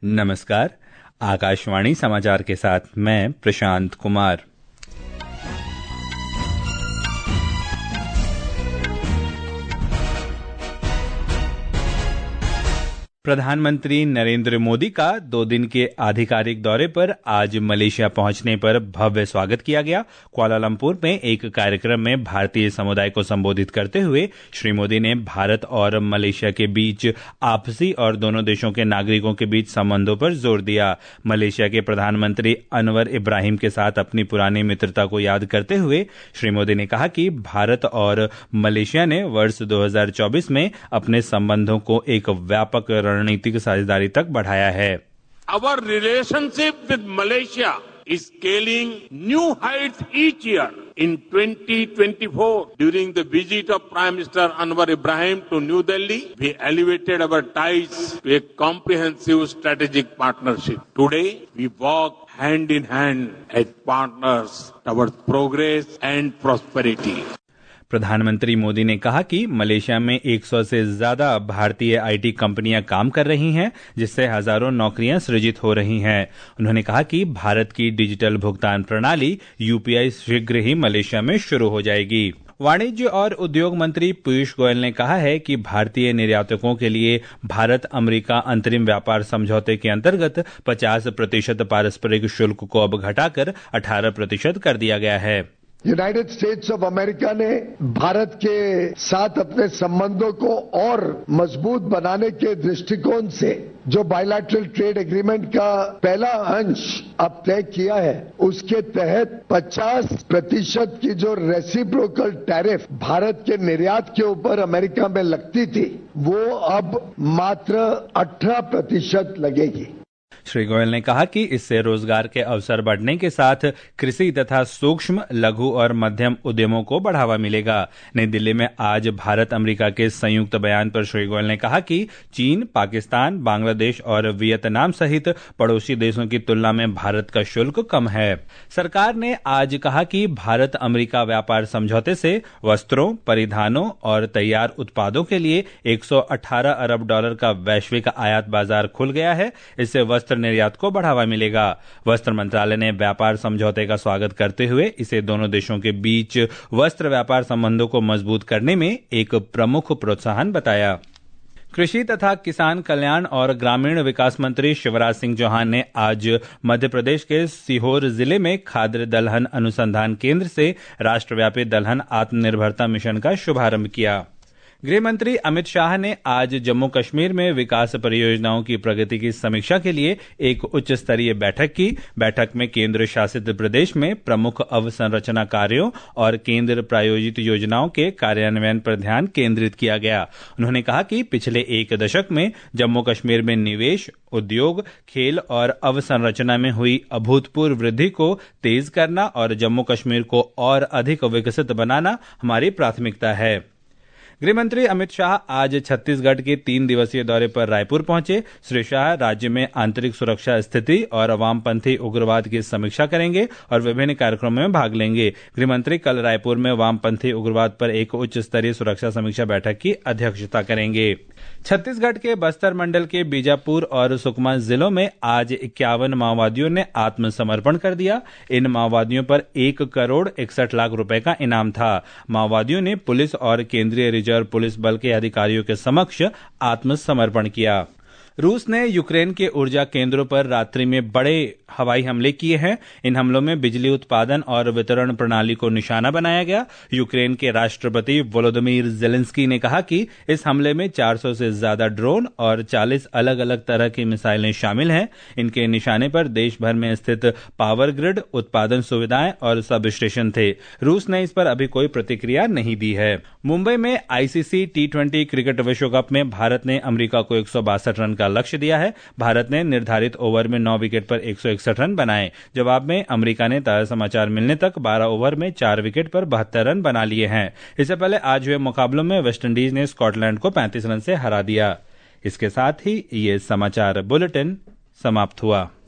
नमस्कार। आकाशवाणी समाचार के साथ मैं प्रशांत कुमार। प्रधानमंत्री नरेंद्र मोदी का 2 दिन के आधिकारिक दौरे पर आज मलेशिया पहुंचने पर भव्य स्वागत किया गया। कुआलालंपुर में एक कार्यक्रम में भारतीय समुदाय को संबोधित करते हुए श्री मोदी ने भारत और मलेशिया के बीच आपसी और दोनों देशों के नागरिकों के बीच संबंधों पर जोर दिया। मलेशिया के प्रधानमंत्री अनवर इब्राहिम के साथ अपनी पुरानी मित्रता को याद करते हुए श्री मोदी ने कहा कि भारत और मलेशिया ने वर्ष 2024 में अपने संबंधों को एक व्यापक रणनीतिक साझेदारी तक बढ़ाया है। Our relationship with Malaysia is scaling new heights each year. In 2024, during the visit of Prime Minister Anwar Ibrahim to New Delhi, we elevated our ties to a comprehensive strategic partnership. Today, we walk hand in hand as partners towards progress and prosperity. प्रधानमंत्री मोदी ने कहा कि Malaysia में 100 से ज्यादा भारतीय IT कंपनियां काम कर रही हैं, जिससे हजारों नौकरियां सृजित हो रही हैं। उन्होंने कहा कि भारत की डिजिटल भुगतान प्रणाली यूपीआई शीघ्र ही मलेशिया में शुरू हो जाएगी। वाणिज्य और उद्योग मंत्री पीयूष गोयल ने कहा है कि भारतीय निर्यातकों के लिए भारत अमेरिका अंतरिम व्यापार समझौते के अंतर्गत 50% पारस्परिक शुल्क को अब घटाकर 18% कर दिया गया है। यूनाइटेड स्टेट्स ऑफ अमेरिका ने भारत के साथ अपने संबंधों को और मजबूत बनाने के दृष्टिकोण से जो बायलैटरल ट्रेड एग्रीमेंट का पहला अंश अब तय किया है, उसके तहत 50% की जो रेसिप्रोकल टैरिफ भारत के निर्यात के ऊपर अमेरिका में लगती थी, वो अब मात्र 18% लगेगी। श्री गोयल ने कहा कि इससे रोजगार के अवसर बढ़ने के साथ कृषि तथा सूक्ष्म, लघु और मध्यम उद्यमों को बढ़ावा मिलेगा। नई दिल्ली में आज भारत अमेरिका के संयुक्त बयान पर श्री गोयल ने कहा कि चीन, पाकिस्तान, बांग्लादेश और वियतनाम सहित पड़ोसी देशों की तुलना में भारत का शुल्क कम है। सरकार ने आज कहा कि भारत अमेरिका व्यापार समझौते से वस्त्रों, परिधानों और तैयार उत्पादों के लिए $118 अरब का वैश्विक आयात बाजार खुल गया है। इससे वस्त्र निर्यात को बढ़ावा मिलेगा। वस्त्र मंत्रालय ने व्यापार समझौते का स्वागत करते हुए इसे दोनों देशों के बीच वस्त्र व्यापार संबंधों को मजबूत करने में एक प्रमुख प्रोत्साहन बताया। कृषि तथा किसान कल्याण और ग्रामीण विकास मंत्री शिवराज सिंह चौहान ने आज मध्य प्रदेश के सीहोर जिले में खाद्य दलहन अनुसंधान केंद्र से राष्ट्रव्यापी दलहन आत्मनिर्भरता मिशन का शुभारंभ किया। गृह मंत्री अमित शाह ने आज जम्मू कश्मीर में विकास परियोजनाओं की प्रगति की समीक्षा के लिए एक उच्च स्तरीय बैठक की। बैठक में केंद्र शासित प्रदेश में प्रमुख अवसंरचना कार्यों और केंद्र प्रायोजित योजनाओं के कार्यान्वयन पर ध्यान केंद्रित किया गया। उन्होंने कहा कि पिछले 1 दशक में जम्मू कश्मीर में निवेश, उद्योग, खेल और अवसंरचना में हुई अभूतपूर्व वृद्धि को तेज करना और जम्मू कश्मीर को और अधिक विकसित बनाना हमारी प्राथमिकता है। गृहमंत्री अमित शाह आज छत्तीसगढ़ के 3 दिवसीय दौरे पर रायपुर पहुंचे। श्री शाह राज्य में आंतरिक सुरक्षा स्थिति और वामपंथी उग्रवाद की समीक्षा करेंगे और विभिन्न कार्यक्रमों में भाग लेंगे। गृहमंत्री कल रायपुर में वामपंथी उग्रवाद पर एक उच्च स्तरीय सुरक्षा समीक्षा बैठक की अध्यक्षता करेंगे। छत्तीसगढ़ के बस्तर मंडल के बीजापुर और सुकमा जिलों में आज 51 माओवादियों ने आत्मसमर्पण कर दिया। इन माओवादियों पर 1 करोड़ 61 लाख रुपए का इनाम था। माओवादियों ने पुलिस और केंद्रीय रिजर्व पुलिस बल के अधिकारियों के समक्ष आत्मसमर्पण किया। रूस ने यूक्रेन के ऊर्जा केंद्रों पर रात्रि में बड़े हवाई हमले किए हैं। इन हमलों में बिजली उत्पादन और वितरण प्रणाली को निशाना बनाया गया। यूक्रेन के राष्ट्रपति वोलोदिमीर जेलेंस्की ने कहा कि इस हमले में 400 से ज्यादा ड्रोन और 40 अलग अलग तरह की मिसाइलें शामिल हैं। इनके निशाने पर देश भर में स्थित पावर ग्रिड, उत्पादन सुविधाएं और सब स्टेशन थे। रूस ने इस पर अभी कोई प्रतिक्रिया नहीं दी है। मुंबई में आईसीसी T20 क्रिकेट विश्व कप में भारत ने अमेरिका को 162 रन का लक्ष्य दिया है। भारत ने निर्धारित ओवर में 9 विकेट पर 161 रन बनाए। जवाब में अमेरिका ने ताजा समाचार मिलने तक 12 ओवर में 4 विकेट पर 72 रन बना लिए हैं। इससे पहले आज हुए मुकाबलों में वेस्टइंडीज ने स्कॉटलैंड को 35 रन से हरा दिया। इसके साथ ही ये समाचार बुलेटिन समाप्त हुआ।